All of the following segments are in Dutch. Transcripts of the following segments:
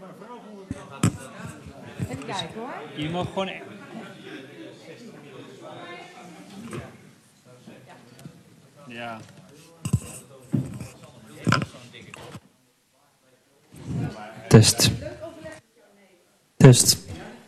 Even kijken hoor. Je mag gewoon... Ja. Test. Test.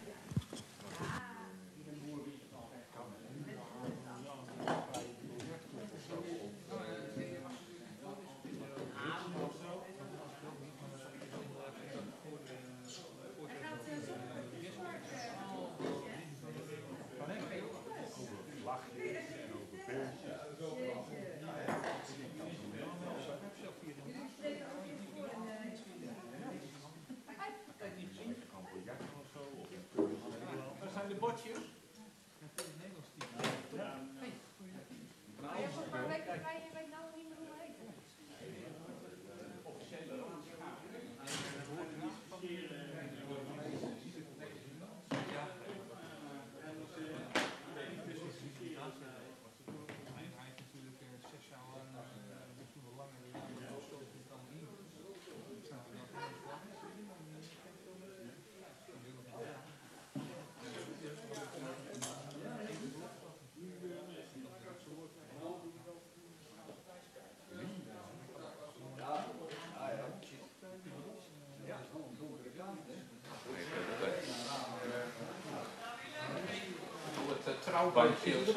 Trouwbankje of zo.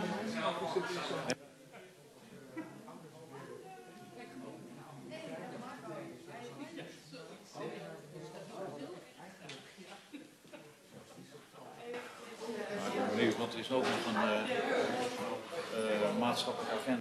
Benieuwd, want er is ook nog een maatschappelijk agent.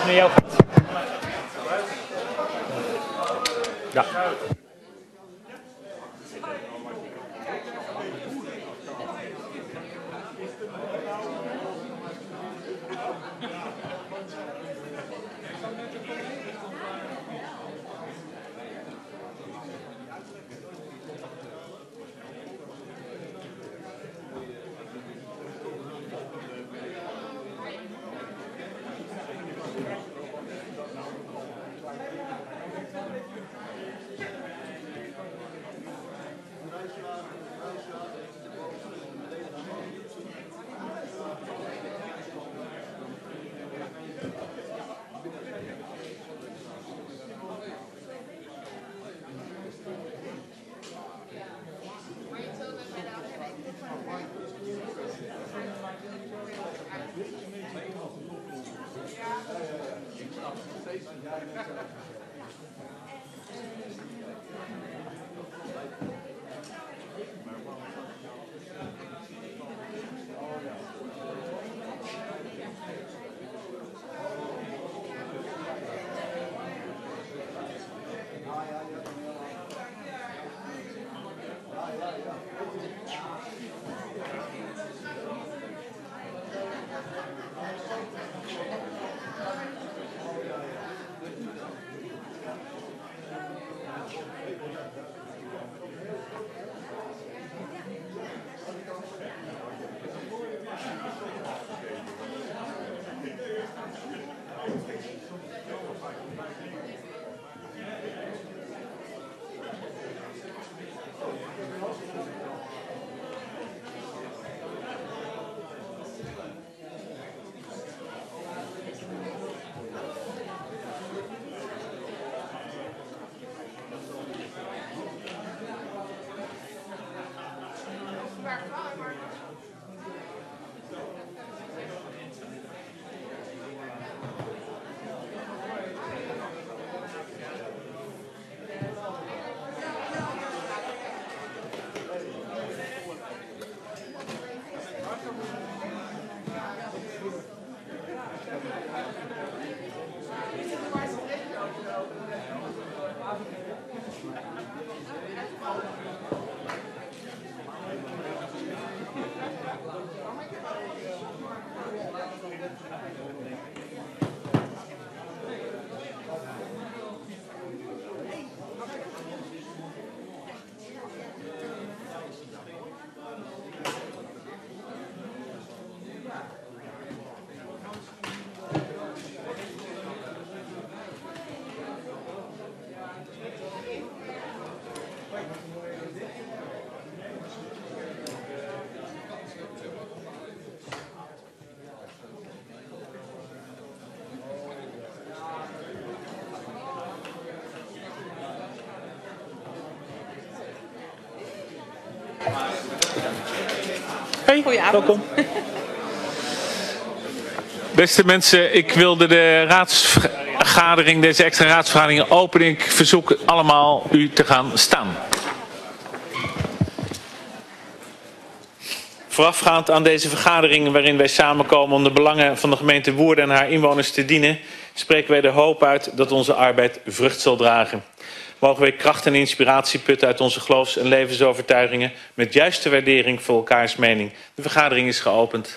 het met jou gaat. Ja. Hey, welkom. Beste mensen, ik wilde de raadsvergadering, deze extra raadsvergadering openen. Ik verzoek allemaal u te gaan staan. Voorafgaand aan deze vergadering waarin wij samenkomen om de belangen van de gemeente Woerden en haar inwoners te dienen, spreken wij de hoop uit dat onze arbeid vrucht zal dragen. Mogen wij kracht en inspiratie putten uit onze geloofs- en levensovertuigingen met juiste waardering voor elkaars mening. De vergadering is geopend.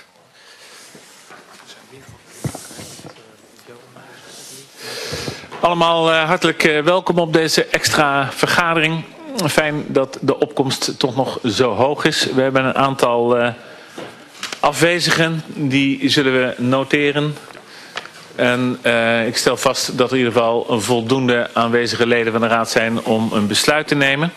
Allemaal hartelijk welkom op deze extra vergadering. Fijn dat de opkomst toch nog zo hoog is. We hebben een aantal afwezigen, die zullen we noteren. En ik stel vast dat er in ieder geval een voldoende aanwezige leden van de raad zijn om een besluit te nemen.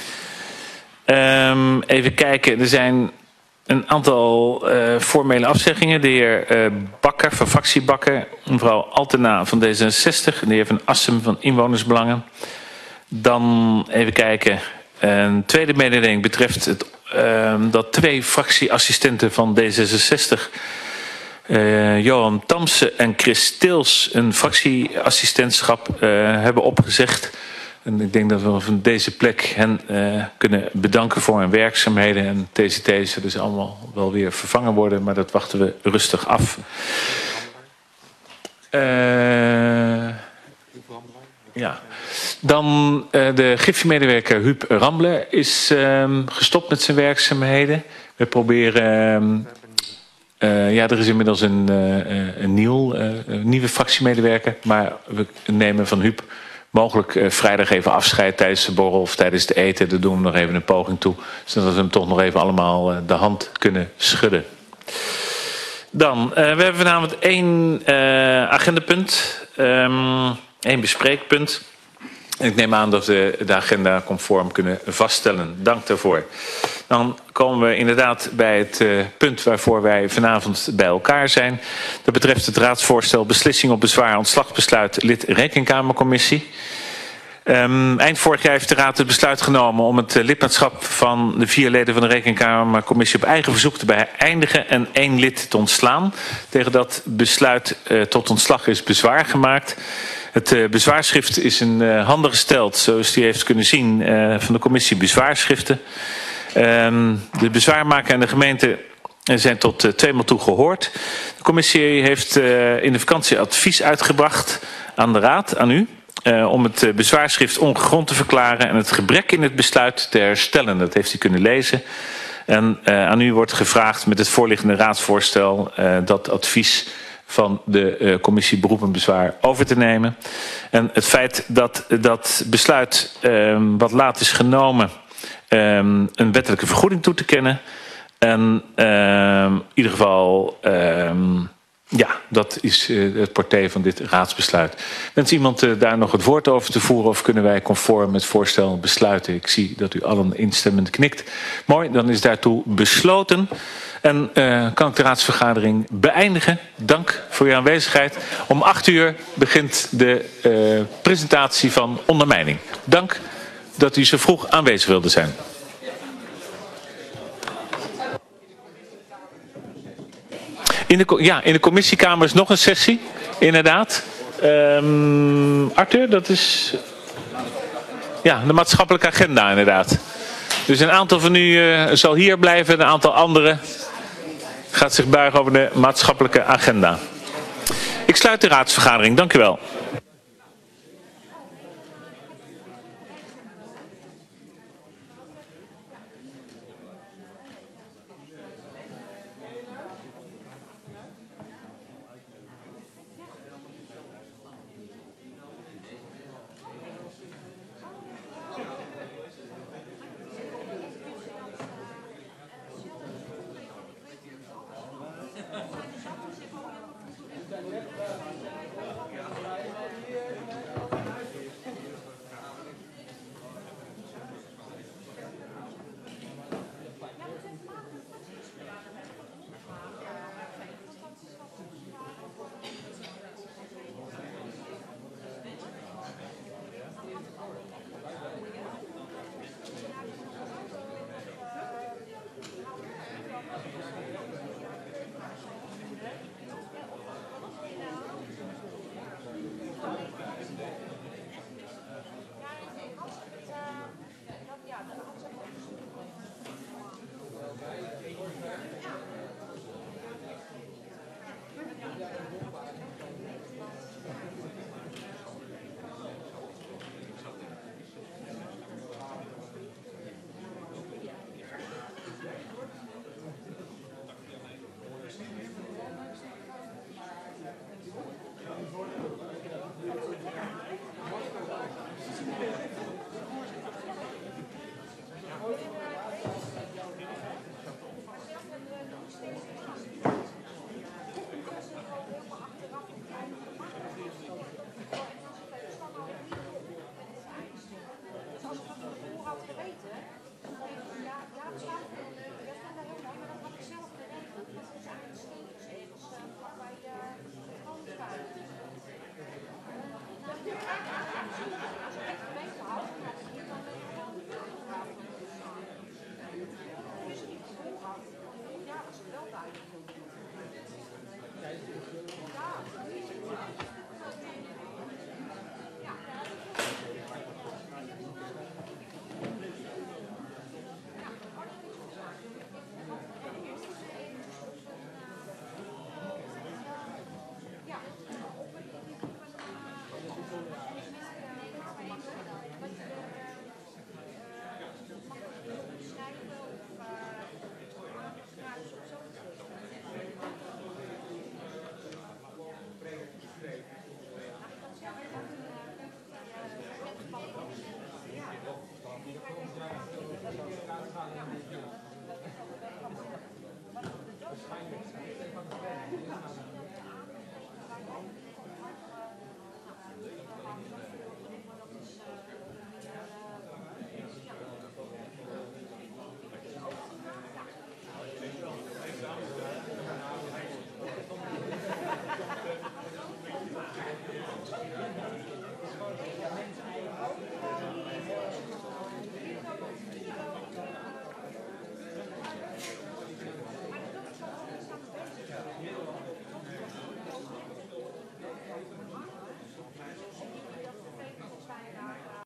Even kijken, er zijn een aantal formele afzeggingen. De heer Bakker van fractie Bakker, mevrouw Altena van D66, de heer Van Assem van Inwonersbelangen. Dan even kijken, een tweede mededeling betreft het, dat 2 fractieassistenten van D66... Johan Tamsen en Chris Stils een fractieassistentschap hebben opgezegd. En ik denk dat we van deze plek hen kunnen bedanken voor hun werkzaamheden. En TCT zullen dus allemaal wel weer vervangen worden, maar dat wachten we rustig af. Ja. Dan de Griffie-medewerker Huub Rambler is gestopt met zijn werkzaamheden. We proberen... er is inmiddels een nieuwe fractiemedewerker. Maar we nemen van Huub mogelijk vrijdag even afscheid tijdens de borrel of tijdens het eten. Daar doen we nog even een poging toe. Zodat we hem toch nog even allemaal de hand kunnen schudden. Dan, we hebben vanavond 1 agendapunt. 1 bespreekpunt. En ik neem aan dat we de agenda conform kunnen vaststellen. Dank daarvoor. Dan komen we inderdaad bij het punt waarvoor wij vanavond bij elkaar zijn. Dat betreft het raadsvoorstel beslissing op bezwaar ontslagbesluit lid Rekenkamercommissie. Eind vorig jaar heeft de Raad het besluit genomen om het lidmaatschap van de 4 leden van de Rekenkamercommissie op eigen verzoek te beëindigen en 1 lid te ontslaan. Tegen dat besluit tot ontslag is bezwaar gemaakt. Het bezwaarschrift is in handen gesteld, zoals u heeft kunnen zien, van de commissie bezwaarschriften. De bezwaarmaker en de gemeente zijn tot 2 maal toe gehoord. De commissie heeft in de vakantie advies uitgebracht aan de Raad, aan u, om het bezwaarschrift ongegrond te verklaren en het gebrek in het besluit te herstellen. Dat heeft u kunnen lezen. En aan u wordt gevraagd met het voorliggende raadsvoorstel dat advies van de commissie beroep en bezwaar over te nemen. En het feit dat dat besluit wat laat is genomen een wettelijke vergoeding toe te kennen. En in ieder geval, dat is het porté van dit raadsbesluit. Wens iemand daar nog het woord over te voeren of kunnen wij conform het voorstel besluiten? Ik zie dat u allen instemmend knikt. Mooi, dan is daartoe besloten. En kan ik de raadsvergadering beëindigen. Dank voor uw aanwezigheid. Om 8:00 begint de presentatie van ondermijning. Dank dat u zo vroeg aanwezig wilde zijn. In de commissiekamer is nog een sessie. Inderdaad. Arthur, dat is... Ja, de maatschappelijke agenda inderdaad. Dus een aantal van u zal hier blijven. Een aantal anderen gaat zich buigen over de maatschappelijke agenda. Ik sluit de raadsvergadering. Dank u wel.